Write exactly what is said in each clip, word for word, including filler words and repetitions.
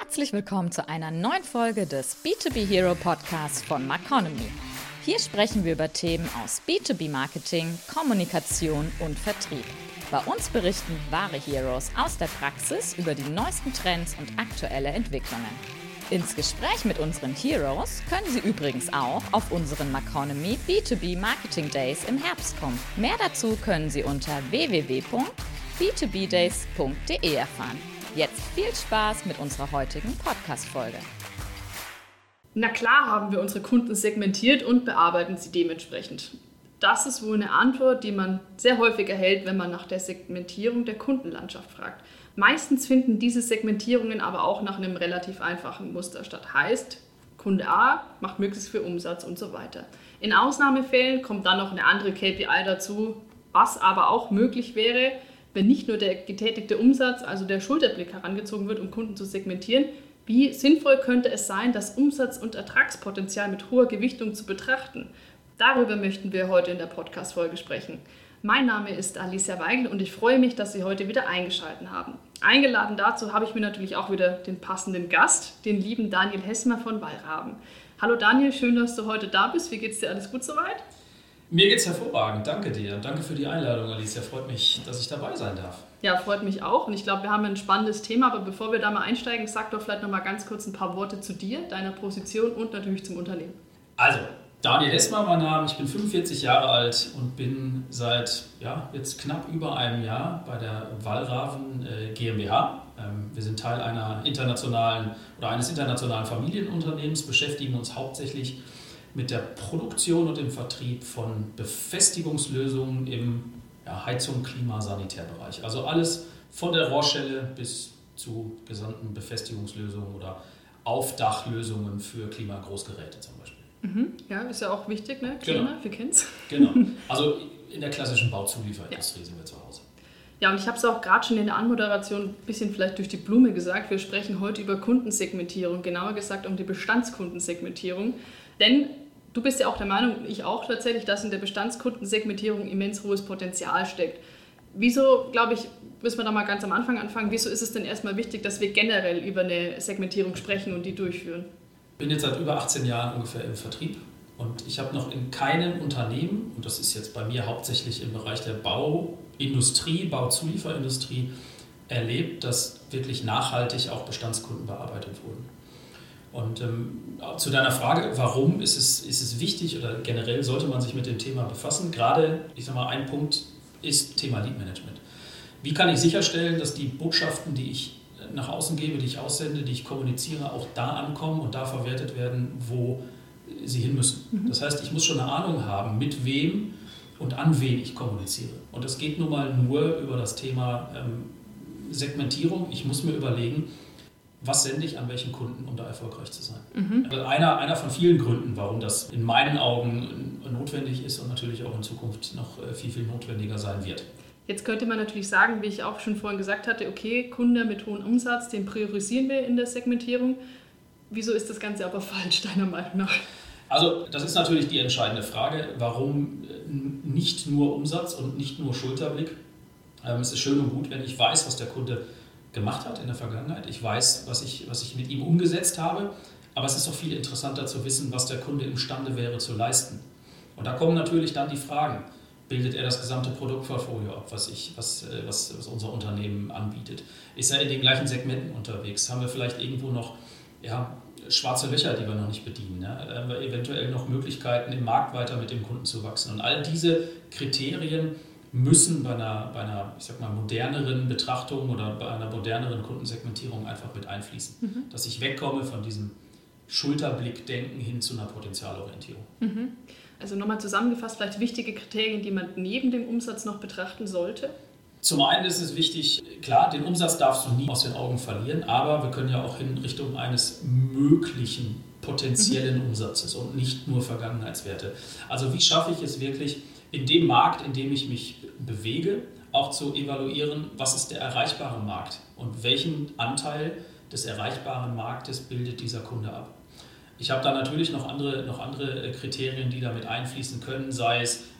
Herzlich willkommen zu einer neuen Folge des B zwei B Hero Podcasts von Maconomy. Hier sprechen wir über Themen aus B zwei B Marketing, Kommunikation und Vertrieb. Bei uns berichten wahre Heroes aus der Praxis über die neuesten Trends und aktuelle Entwicklungen. Ins Gespräch mit unseren Heroes können Sie übrigens auch auf unseren Maconomy B zwei B Marketing Days im Herbst kommen. Mehr dazu können Sie unter w w w punkt b zwei b days punkt d e erfahren. Jetzt viel Spaß mit unserer heutigen Podcast-Folge. Na klar haben wir unsere Kunden segmentiert und bearbeiten sie dementsprechend. Das ist wohl eine Antwort, die man sehr häufig erhält, wenn man nach der Segmentierung der Kundenlandschaft fragt. Meistens finden diese Segmentierungen aber auch nach einem relativ einfachen Muster statt. Heißt, Kunde A macht möglichst viel Umsatz und so weiter. In Ausnahmefällen kommt dann noch eine andere K P I dazu, was aber auch möglich wäre, wenn nicht nur der getätigte Umsatz, also der Schulterblick herangezogen wird, um Kunden zu segmentieren. Wie sinnvoll könnte es sein, das Umsatz- und Ertragspotenzial mit hoher Gewichtung zu betrachten? Darüber möchten wir heute in der Podcast-Folge sprechen. Mein Name ist Alicia Weigel und ich freue mich, dass Sie heute wieder eingeschaltet haben. Eingeladen dazu habe ich mir natürlich auch wieder den passenden Gast, den lieben Daniel Hessmer von Wallraven. Hallo Daniel, schön, dass du heute da bist. Wie geht's dir? Alles gut soweit? Mir geht's hervorragend, danke dir. Danke für die Einladung, Alicia. Freut mich, dass ich dabei sein darf. Ja, freut mich auch. Und ich glaube, wir haben ein spannendes Thema. Aber bevor wir da mal einsteigen, sag doch vielleicht noch mal ganz kurz ein paar Worte zu dir, deiner Position und natürlich zum Unternehmen. Also, Daniel Hessmer, mein Name. Ich bin fünfundvierzig Jahre alt und bin seit ja, jetzt knapp über einem Jahr bei der Wallraven äh, GmbH. Ähm, wir sind Teil einer internationalen oder eines internationalen Familienunternehmens, beschäftigen uns hauptsächlich mit der Produktion und dem Vertrieb von Befestigungslösungen im ja, Heizung-, Klima-, Sanitärbereich. Also alles von der Rohrschelle bis zu gesamten Befestigungslösungen oder Aufdachlösungen für Klimagroßgeräte zum Beispiel. Mhm. Ja, ist ja auch wichtig, ne? Klima, genau. Wir kennen es. Genau, also in der klassischen Bauzulieferindustrie ja. sind wir zu Hause. Ja, und ich habe es auch gerade schon in der Anmoderation ein bisschen vielleicht durch die Blume gesagt. Wir sprechen heute über Kundensegmentierung, genauer gesagt um die Bestandskundensegmentierung. Denn du bist ja auch der Meinung, ich auch tatsächlich, dass in der Bestandskundensegmentierung immens hohes Potenzial steckt. Wieso, glaube ich, müssen wir da mal ganz am Anfang anfangen, wieso ist es denn erstmal wichtig, dass wir generell über eine Segmentierung sprechen und die durchführen? Ich bin jetzt seit über achtzehn Jahren ungefähr im Vertrieb und ich habe noch in keinem Unternehmen, und das ist jetzt bei mir hauptsächlich im Bereich der Bauindustrie, Bauzulieferindustrie, erlebt, dass wirklich nachhaltig auch Bestandskunden bearbeitet wurden. Und ähm, zu deiner Frage, warum ist es, ist es wichtig oder generell sollte man sich mit dem Thema befassen? Gerade, ich sag mal, ein Punkt ist Thema Lead Management. Wie kann ich sicherstellen, dass die Botschaften, die ich nach außen gebe, die ich aussende, die ich kommuniziere, auch da ankommen und da verwertet werden, wo sie hin müssen? Mhm. Das heißt, ich muss schon eine Ahnung haben, mit wem und an wen ich kommuniziere. Und das geht nun mal nur über das Thema ähm, Segmentierung. Ich muss mir überlegen, was sende ich an welchen Kunden, um da erfolgreich zu sein. Mhm. Also einer, einer von vielen Gründen, warum das in meinen Augen notwendig ist und natürlich auch in Zukunft noch viel, viel notwendiger sein wird. Jetzt könnte man natürlich sagen, wie ich auch schon vorhin gesagt hatte, okay, Kunde mit hohem Umsatz, den priorisieren wir in der Segmentierung. Wieso ist das Ganze aber falsch, deiner Meinung nach? Also das ist natürlich die entscheidende Frage, warum nicht nur Umsatz und nicht nur Schulterblick. Es ist schön und gut, wenn ich weiß, was der Kunde gemacht hat in der Vergangenheit. Ich weiß, was ich, was ich mit ihm umgesetzt habe, aber es ist auch viel interessanter zu wissen, was der Kunde imstande wäre zu leisten. Und da kommen natürlich dann die Fragen. Bildet er das gesamte Produktportfolio ab, was, ich, was, was, was unser Unternehmen anbietet? Ist er in den gleichen Segmenten unterwegs? Haben wir vielleicht irgendwo noch ja, schwarze Löcher, die wir noch nicht bedienen? Ja? Haben wir eventuell noch Möglichkeiten, im Markt weiter mit dem Kunden zu wachsen? Und all diese Kriterien müssen bei einer, bei einer ich sag mal, moderneren Betrachtung oder bei einer moderneren Kundensegmentierung einfach mit einfließen. Mhm. Dass ich wegkomme von diesem Schulterblickdenken hin zu einer Potenzialorientierung. Mhm. Also nochmal zusammengefasst, vielleicht wichtige Kriterien, die man neben dem Umsatz noch betrachten sollte? Zum einen ist es wichtig, klar, den Umsatz darfst du nie aus den Augen verlieren, aber wir können ja auch in Richtung eines möglichen potenziellen mhm. Umsatzes und nicht nur Vergangenheitswerte. Also wie schaffe ich es wirklich, in dem Markt, in dem ich mich bewege, auch zu evaluieren, was ist der erreichbare Markt und welchen Anteil des erreichbaren Marktes bildet dieser Kunde ab. Ich habe da natürlich noch andere, noch andere Kriterien, die damit einfließen können, sei es,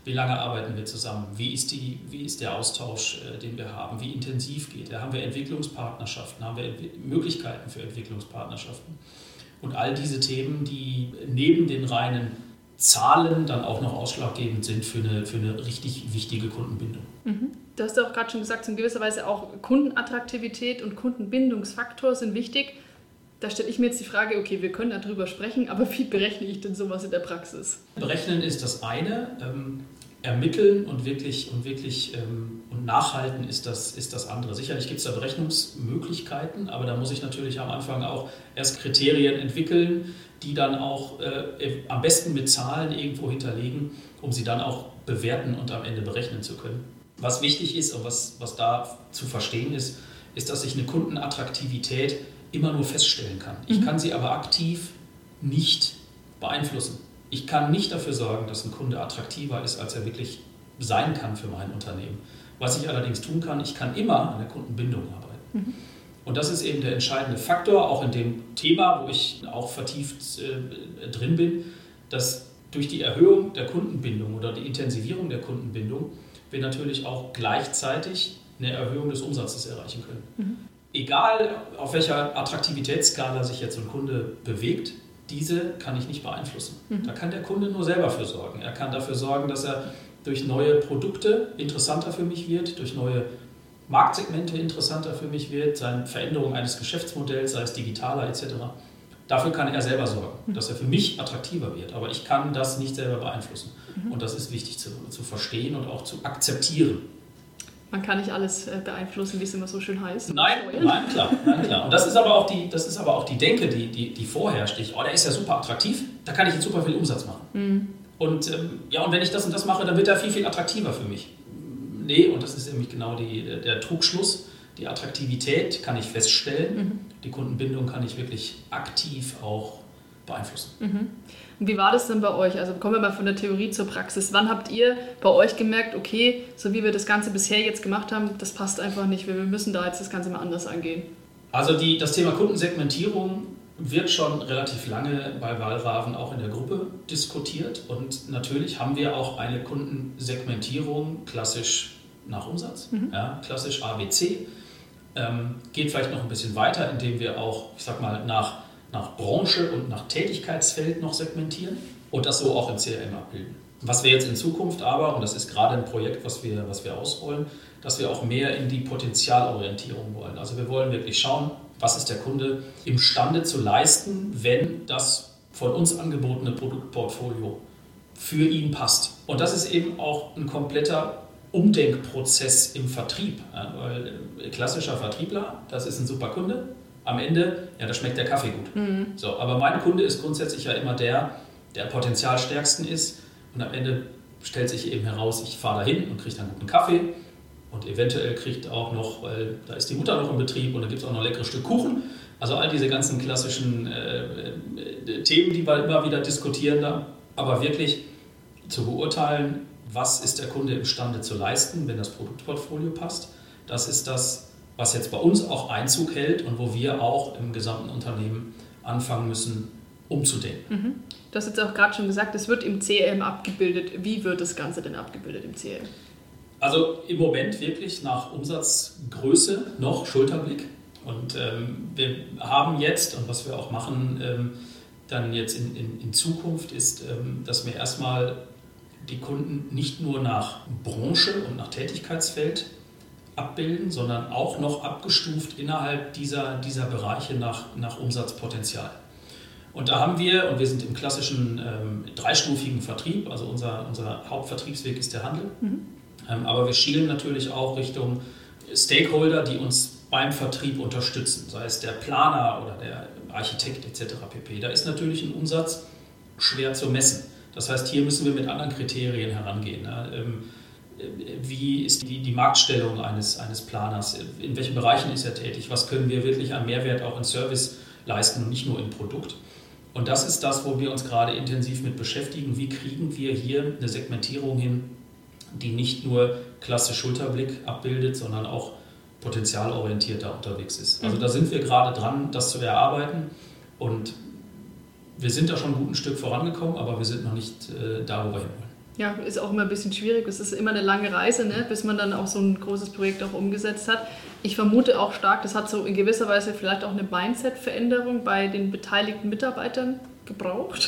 Wie lange arbeiten wir zusammen? Wie ist, die, wie ist der Austausch, äh, den wir haben? Wie intensiv geht er? Haben wir Entwicklungspartnerschaften? Haben wir Entwi- Möglichkeiten für Entwicklungspartnerschaften? Und all diese Themen, die neben den reinen Zahlen dann auch noch ausschlaggebend sind für eine, für eine richtig wichtige Kundenbindung. Mhm. Du hast ja auch gerade schon gesagt, in gewisser Weise auch Kundenattraktivität und Kundenbindungsfaktor sind wichtig. Da stelle ich mir jetzt die Frage, okay, wir können darüber sprechen, aber wie berechne ich denn sowas in der Praxis? Berechnen ist das eine, ähm, ermitteln und wirklich, und, wirklich ähm, und nachhalten ist das, ist das andere. Sicherlich gibt es da Berechnungsmöglichkeiten, aber da muss ich natürlich am Anfang auch erst Kriterien entwickeln, die dann auch äh, am besten mit Zahlen irgendwo hinterlegen, um sie dann auch bewerten und am Ende berechnen zu können. Was wichtig ist und was, was da zu verstehen ist, ist, dass ich eine Kundenattraktivität immer nur feststellen kann. Ich kann sie aber aktiv nicht beeinflussen. Ich kann nicht dafür sorgen, dass ein Kunde attraktiver ist, als er wirklich sein kann für mein Unternehmen. Was ich allerdings tun kann, ich kann immer an der Kundenbindung arbeiten. Mhm. Und das ist eben der entscheidende Faktor, auch in dem Thema, wo ich auch vertieft äh, drin bin, dass durch die Erhöhung der Kundenbindung oder die Intensivierung der Kundenbindung wir natürlich auch gleichzeitig eine Erhöhung des Umsatzes erreichen können. Mhm. Egal, auf welcher Attraktivitätsskala sich jetzt ein Kunde bewegt, diese kann ich nicht beeinflussen. Mhm. Da kann der Kunde nur selber für sorgen. Er kann dafür sorgen, dass er durch neue Produkte interessanter für mich wird, durch neue Marktsegmente interessanter für mich wird, seine Veränderung eines Geschäftsmodells, sei es digitaler et cetera. Dafür kann er selber sorgen, mhm. dass er für mich attraktiver wird. Aber ich kann das nicht selber beeinflussen. Mhm. Und das ist wichtig zu, zu verstehen und auch zu akzeptieren. Man kann nicht alles beeinflussen, wie es immer so schön heißt. Nein, nein, klar, nein, klar. Und das ist aber auch die, das ist aber auch die Denke, die, die, die vorherrscht. Ich, oh, der ist ja super attraktiv, da kann ich jetzt super viel Umsatz machen. Mhm. Und, ähm, ja, und wenn ich das und das mache, dann wird er viel, viel attraktiver für mich. Nee, und das ist nämlich genau die, der Trugschluss. Die Attraktivität kann ich feststellen, mhm. die Kundenbindung kann ich wirklich aktiv auch beeinflussen. Mhm. Und wie war das denn bei euch? Also kommen wir mal von der Theorie zur Praxis. Wann habt ihr bei euch gemerkt, okay, so wie wir das Ganze bisher jetzt gemacht haben, das passt einfach nicht, wir müssen da jetzt das Ganze mal anders angehen? Also die, das Thema Kundensegmentierung wird schon relativ lange bei Walraven auch in der Gruppe diskutiert. Und natürlich haben wir auch eine Kundensegmentierung klassisch nach Umsatz, mhm. ja, klassisch A B C. Ähm, geht vielleicht noch ein bisschen weiter, indem wir auch, ich sag mal, nach, nach Branche und nach Tätigkeitsfeld noch segmentieren und das so auch im C R M abbilden. Was wir jetzt in Zukunft aber, und das ist gerade ein Projekt, was wir, was wir ausrollen, dass wir auch mehr in die Potenzialorientierung wollen. Also wir wollen wirklich schauen, was ist der Kunde imstande zu leisten, wenn das von uns angebotene Produktportfolio für ihn passt. Und das ist eben auch ein kompletter Umdenkprozess im Vertrieb. Ja, weil klassischer Vertriebler, das ist ein super Kunde. Am Ende, ja, da schmeckt der Kaffee gut. Mhm. So, aber mein Kunde ist grundsätzlich ja immer der, der am potenzialstärksten ist. Und am Ende stellt sich eben heraus, ich fahre da hin und kriege dann guten Kaffee. Und eventuell kriegt auch noch, weil da ist die Mutter noch im Betrieb und da gibt es auch noch ein leckeres Stück Kuchen. Also all diese ganzen klassischen äh, äh, Themen, die wir immer wieder diskutieren da. Aber wirklich zu beurteilen, was ist der Kunde imstande zu leisten, wenn das Produktportfolio passt. Das ist das, was jetzt bei uns auch Einzug hält und wo wir auch im gesamten Unternehmen anfangen müssen, umzudenken. Mhm. Du hast jetzt auch gerade schon gesagt, es wird im C R M abgebildet. Wie wird das Ganze denn abgebildet im C R M? Also im Moment wirklich nach Umsatzgröße noch Schulterblick. Und ähm, wir haben jetzt, und was wir auch machen, ähm, dann jetzt in, in, in Zukunft ist, ähm, dass wir erstmal die Kunden nicht nur nach Branche und nach Tätigkeitsfeld abbilden, sondern auch noch abgestuft innerhalb dieser, dieser Bereiche nach, nach Umsatzpotenzial. Und da haben wir, und wir sind im klassischen ähm, dreistufigen Vertrieb, also unser, unser Hauptvertriebsweg ist der Handel, mhm. ähm, aber wir schielen natürlich auch Richtung Stakeholder, die uns beim Vertrieb unterstützen, sei es der Planer oder der Architekt et cetera pp. Da ist natürlich ein Umsatz schwer zu messen. Das heißt, hier müssen wir mit anderen Kriterien herangehen. Ne? Wie ist die, die Marktstellung eines, eines Planers? In welchen Bereichen ist er tätig? Was können wir wirklich an Mehrwert auch in Service leisten und nicht nur im Produkt? Und das ist das, wo wir uns gerade intensiv mit beschäftigen. Wie kriegen wir hier eine Segmentierung hin, die nicht nur klassisch Schulterblick abbildet, sondern auch potenzialorientierter unterwegs ist? Also da sind wir gerade dran, das zu erarbeiten. Und wir sind da schon ein gutes Stück vorangekommen, aber wir sind noch nicht äh, da, wo wir hin wollen. Ja, ist auch immer ein bisschen schwierig. Es ist immer eine lange Reise, ne, bis man dann auch so ein großes Projekt auch umgesetzt hat. Ich vermute auch stark, das hat so in gewisser Weise vielleicht auch eine Mindset-Veränderung bei den beteiligten Mitarbeitern gebraucht.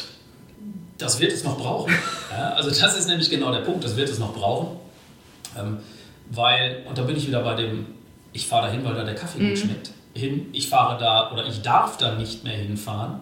Das wird es noch brauchen. Ja, also das ist nämlich genau der Punkt, das wird es noch brauchen. Ähm, weil, und da bin ich wieder bei dem, ich fahre da hin, weil da der Kaffee mhm. gut schmeckt, hin. Ich fahre da oder ich darf da nicht mehr hinfahren,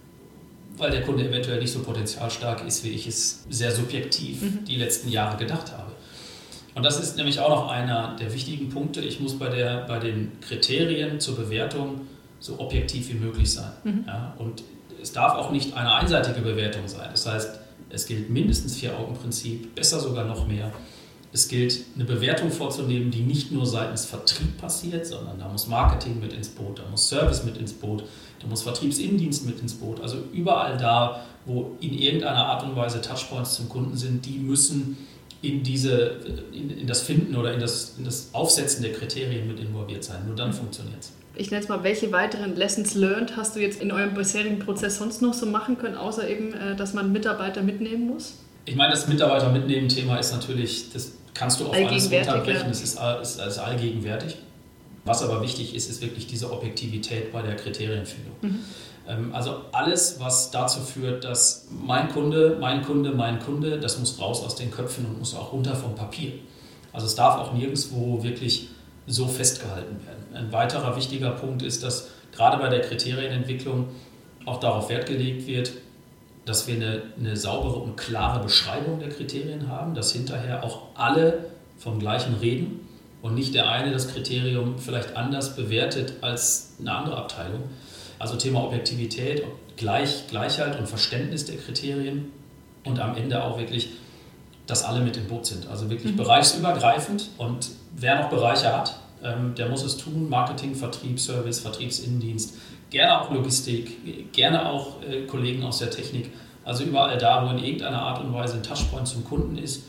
weil der Kunde eventuell nicht so potenzialstark ist, wie ich es sehr subjektiv mhm. die letzten Jahre gedacht habe. Und das ist nämlich auch noch einer der wichtigen Punkte. Ich muss bei, der, bei den Kriterien zur Bewertung so objektiv wie möglich sein. Mhm. Ja, und es darf auch nicht eine einseitige Bewertung sein. Das heißt, es gilt mindestens Vier-Augen-Prinzip, besser sogar noch mehr. Es gilt, eine Bewertung vorzunehmen, die nicht nur seitens Vertrieb passiert, sondern da muss Marketing mit ins Boot, da muss Service mit ins Boot, da muss Vertriebsinnendienst mit ins Boot. Also überall da, wo in irgendeiner Art und Weise Touchpoints zum Kunden sind, die müssen in, diese, in, in das Finden oder in das, in das Aufsetzen der Kriterien mit involviert sein. Nur dann funktioniert es. Ich nenne es mal, welche weiteren Lessons learned hast du jetzt in eurem bisherigen Prozess sonst noch so machen können, außer eben, dass man Mitarbeiter mitnehmen muss? Ich meine, das Mitarbeiter mitnehmen Thema ist natürlich, das kannst du auf alles runterbrechen, es ist, ist, ist allgegenwärtig. Was aber wichtig ist, ist wirklich diese Objektivität bei der Kriterienfindung. Mhm. Ähm, also alles, was dazu führt, dass mein Kunde, mein Kunde, mein Kunde, das muss raus aus den Köpfen und muss auch runter vom Papier. Also es darf auch nirgendwo wirklich so festgehalten werden. Ein weiterer wichtiger Punkt ist, dass gerade bei der Kriterienentwicklung auch darauf Wert gelegt wird, dass wir eine, eine saubere und klare Beschreibung der Kriterien haben, dass hinterher auch alle vom Gleichen reden und nicht der eine das Kriterium vielleicht anders bewertet als eine andere Abteilung. Also Thema Objektivität, Gleich, Gleichheit und Verständnis der Kriterien und am Ende auch wirklich, dass alle mit im Boot sind. Also wirklich mhm. bereichsübergreifend und wer noch Bereiche hat, ähm, der muss es tun. Marketing, Vertrieb, Service, Vertriebsinnendienst, gerne auch Logistik, gerne auch äh, Kollegen aus der Technik. Also überall da, wo in irgendeiner Art und Weise ein Touchpoint zum Kunden ist,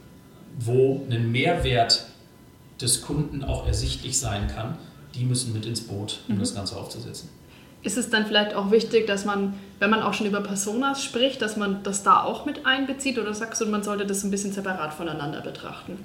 wo ein Mehrwert des Kunden auch ersichtlich sein kann, die müssen mit ins Boot, um mhm. das Ganze aufzusetzen. Ist es dann vielleicht auch wichtig, dass man, wenn man auch schon über Personas spricht, dass man das da auch mit einbezieht, oder sagst du, man sollte das ein bisschen separat voneinander betrachten?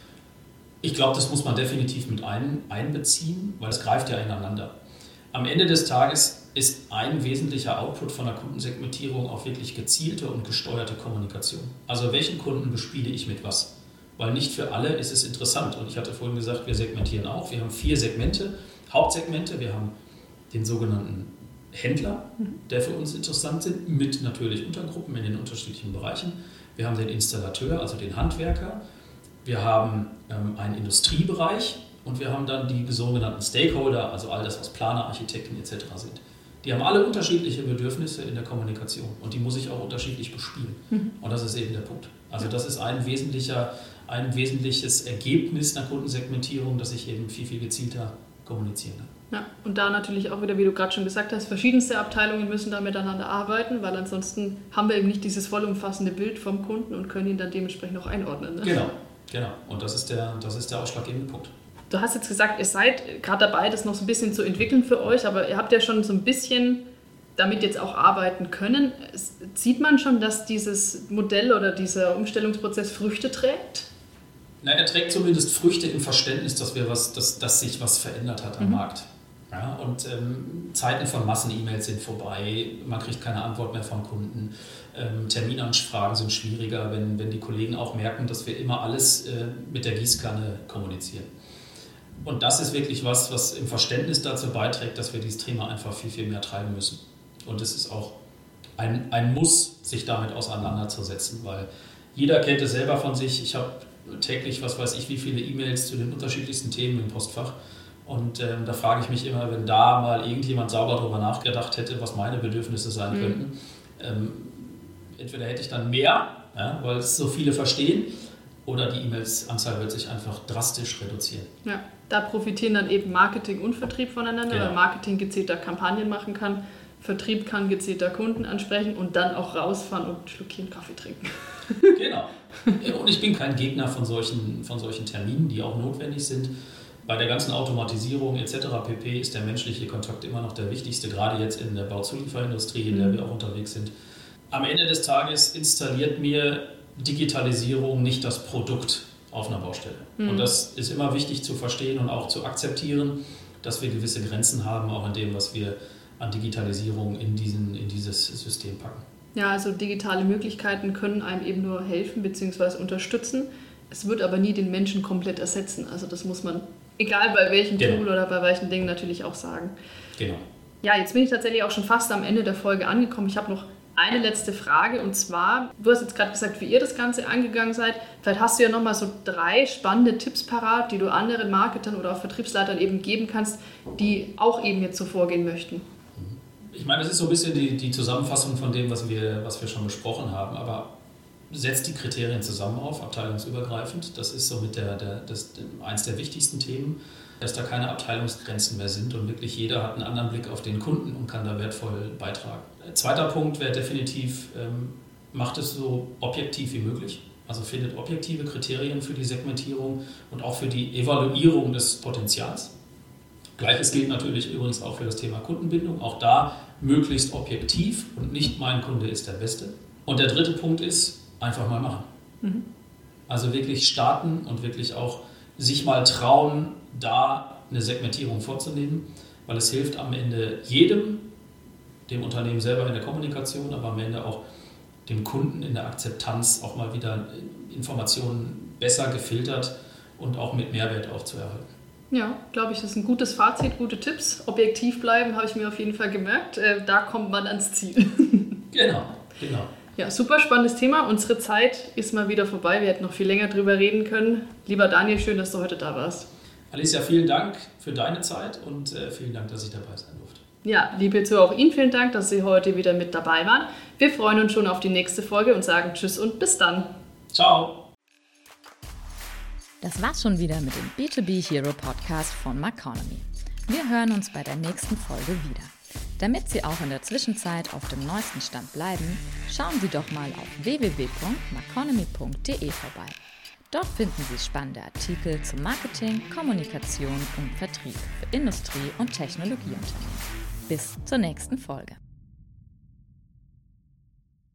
Ich glaube, das muss man definitiv mit ein, einbeziehen, weil es greift ja ineinander. Am Ende des Tages ist ein wesentlicher Output von der Kundensegmentierung auch wirklich gezielte und gesteuerte Kommunikation. Also welchen Kunden bespiele ich mit was? Weil nicht für alle ist es interessant. Und ich hatte vorhin gesagt, wir segmentieren auch. Wir haben vier Segmente, Hauptsegmente. Wir haben den sogenannten Händler, der für uns interessant sind, mit natürlich Untergruppen in den unterschiedlichen Bereichen. Wir haben den Installateur, also den Handwerker. Wir haben ähm, einen Industriebereich und wir haben dann die sogenannten Stakeholder, also all das, was Planer, Architekten et cetera sind. Die haben alle unterschiedliche Bedürfnisse in der Kommunikation und die muss ich auch unterschiedlich bespielen. Mhm. Und das ist eben der Punkt. Also das ist ein wesentlicher, ein wesentliches Ergebnis einer Kundensegmentierung, dass ich eben viel, viel gezielter kommunizieren kann. Ja, und da natürlich auch wieder, wie du gerade schon gesagt hast, verschiedenste Abteilungen müssen da miteinander arbeiten, weil ansonsten haben wir eben nicht dieses vollumfassende Bild vom Kunden und können ihn dann dementsprechend auch einordnen. Ne? Genau, genau. Und das ist der, das ist der ausschlaggebende Punkt. Du hast jetzt gesagt, ihr seid gerade dabei, das noch so ein bisschen zu entwickeln für euch, aber ihr habt ja schon so ein bisschen damit jetzt auch arbeiten können. Sieht man schon, dass dieses Modell oder dieser Umstellungsprozess Früchte trägt? Na, er trägt zumindest Früchte im Verständnis, dass, wir was, dass, dass sich was verändert hat am mhm. Markt. Ja, und ähm, Zeiten von Massen-E-Mails sind vorbei, man kriegt keine Antwort mehr vom Kunden. Ähm, Terminanfragen sind schwieriger, wenn, wenn die Kollegen auch merken, dass wir immer alles äh, mit der Gießkanne kommunizieren. Und das ist wirklich was, was im Verständnis dazu beiträgt, dass wir dieses Thema einfach viel, viel mehr treiben müssen. Und es ist auch ein, ein Muss, sich damit auseinanderzusetzen, weil jeder kennt es selber von sich. Ich habe täglich, was weiß ich, wie viele E-Mails zu den unterschiedlichsten Themen im Postfach. Und ähm, da frage ich mich immer, wenn da mal irgendjemand sauber darüber nachgedacht hätte, was meine Bedürfnisse sein mhm. könnten. Ähm, entweder hätte ich dann mehr, ja, weil es so viele verstehen, oder die E-Mails-Anzahl wird sich einfach drastisch reduzieren. Ja, da profitieren dann eben Marketing und Vertrieb voneinander, genau. Weil Marketing gezielter Kampagnen machen kann, Vertrieb kann gezielter Kunden ansprechen und dann auch rausfahren und ein Schluckchen Kaffee trinken. Genau. Und ich bin kein Gegner von solchen, von solchen Terminen, die auch notwendig sind. Bei der ganzen Automatisierung et cetera pp. Ist der menschliche Kontakt immer noch der wichtigste, gerade jetzt in der Bauzulieferindustrie, in der wir auch unterwegs sind. Am Ende des Tages installiert mir Digitalisierung nicht das Produkt auf einer Baustelle. Mhm. Und das ist immer wichtig zu verstehen und auch zu akzeptieren, dass wir gewisse Grenzen haben, auch in dem, was wir an Digitalisierung in, diesen, in dieses System packen. Ja, also digitale Möglichkeiten können einem eben nur helfen bzw. unterstützen. Es wird aber nie den Menschen komplett ersetzen. Also das muss man, egal bei welchem genau. Tool oder bei welchen Dingen, natürlich auch sagen. Genau. Ja, jetzt bin ich tatsächlich auch schon fast am Ende der Folge angekommen. Ich habe noch eine letzte Frage und zwar, du hast jetzt gerade gesagt, wie ihr das Ganze angegangen seid. Vielleicht hast du ja nochmal so drei spannende Tipps parat, die du anderen Marketern oder auch Vertriebsleitern eben geben kannst, die auch eben jetzt so vorgehen möchten. Ich meine, das ist so ein bisschen die, die Zusammenfassung von dem, was wir, was wir schon besprochen haben, aber setzt die Kriterien zusammen auf, abteilungsübergreifend. Das ist so mit der, der, das, eins der wichtigsten Themen, dass da keine Abteilungsgrenzen mehr sind und wirklich jeder hat einen anderen Blick auf den Kunden und kann da wertvoll beitragen. Zweiter Punkt wäre definitiv, ähm, macht es so objektiv wie möglich. Also findet objektive Kriterien für die Segmentierung und auch für die Evaluierung des Potenzials. Gleiches gilt natürlich übrigens auch für das Thema Kundenbindung. Auch da möglichst objektiv und nicht mein Kunde ist der Beste. Und der dritte Punkt ist, einfach mal machen. Mhm. Also wirklich starten und wirklich auch sich mal trauen, da eine Segmentierung vorzunehmen, weil es hilft am Ende jedem, dem Unternehmen selber in der Kommunikation, aber am Ende auch dem Kunden in der Akzeptanz auch mal wieder Informationen besser gefiltert und auch mit Mehrwert auch zu erhalten. Ja, glaube ich, das ist ein gutes Fazit, gute Tipps. Objektiv bleiben, habe ich mir auf jeden Fall gemerkt. Äh, da kommt man ans Ziel. Genau, genau. Ja, super spannendes Thema. Unsere Zeit ist mal wieder vorbei. Wir hätten noch viel länger drüber reden können. Lieber Daniel, schön, dass du heute da warst. Alicia, vielen Dank für deine Zeit und äh, vielen Dank, dass ich dabei sein durfte. Ja, liebe Zuhörer, auch Ihnen vielen Dank, dass Sie heute wieder mit dabei waren. Wir freuen uns schon auf die nächste Folge und sagen Tschüss und bis dann. Ciao. Das war's schon wieder mit dem B zwei B Hero Podcast von Maconomy. Wir hören uns bei der nächsten Folge wieder. Damit Sie auch in der Zwischenzeit auf dem neuesten Stand bleiben, schauen Sie doch mal auf w w w punkt maconomy punkt d e vorbei. Dort finden Sie spannende Artikel zu Marketing, Kommunikation und Vertrieb für Industrie- und Technologieunternehmen. Bis zur nächsten Folge.